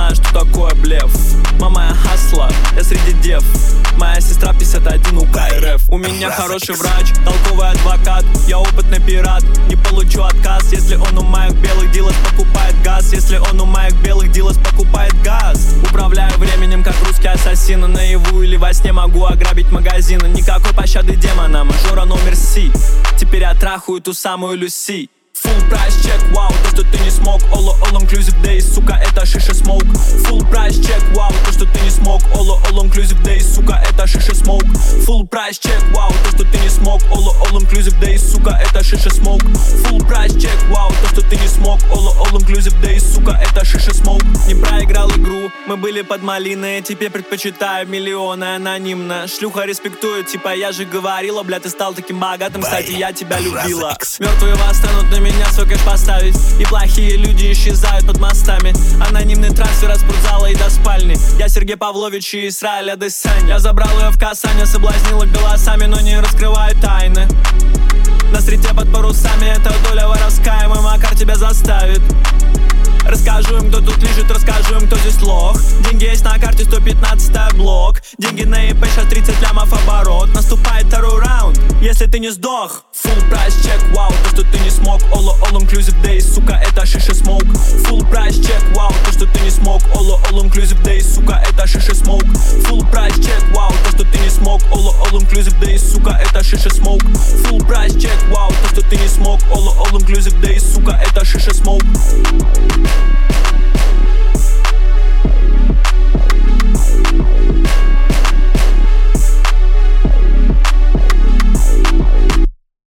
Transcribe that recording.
знаю, что такое блеф. Мама, я хасла, я среди дев. Моя сестра 51 у КРФ. У меня хороший врач, толковый адвокат. Я опытный пират, не получу отказ. Если он у моих белых дилов покупает газ. Если он у моих белых дилов покупает газ. Управляю временем, как русский ассасин. Наяву или во сне могу ограбить магазины. Никакой пощады демона, мажора номер Си. Теперь я трахаю ту самую Люси. Full прайс чек, вау, то, что ты не смог. All inclusive days, сука, это шиша смоук. Full прайс чек, вау, то, что ты не смог. All inclusive days, сука, это шиша смоук. Full прайс чек, вау, то, что ты не смог. All inclusive days, сука, это шиша смоук. Full прайс чек, вау, то, что ты не смог. All inclusive days, сука, это шиша смоук. Не проиграл игру, мы были под малиной. Теперь предпочитаю миллионы анонимно. Шлюха респектует, типа я же говорила. Бля, ты стал таким богатым, кстати, я тебя любила. Мертвые восстанут на меня свой кэш поставить. И плохие люди исчезают под мостами. Анонимный трансфер от спортзала и до спальни. Я Сергей Павлович и Израиль Адесань. Я забрал ее в Касане, соблазнил их голосами, но не раскрываю тайны. На стрите под парусами эта доля воровская. Мой Макар тебя заставит. Расскажу им, кто тут лежит, расскажу им, кто здесь лох. Деньги есть на карте, 115 блок. Деньги на ИП, сейчас 30 лямов оборот. Наступает второй раунд, если ты не сдох. Full прайс чек, вау, то, что ты не смог. All inclusive days, сука, это шиша смоук. Full прайс чек, вау, то, что ты не смог. All inclusive days, сука, это шиша смоук. Full прайс чек, вау, то, что ты не смог. All inclusive days, сука, это шиша смоук. Full прайс чек, вау, то, что ты не смог. All inclusive days, сука, это шиша смоук.